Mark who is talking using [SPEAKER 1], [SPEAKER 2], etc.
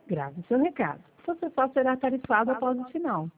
[SPEAKER 1] Grave seu recado. Você só será tarifado após o sinal.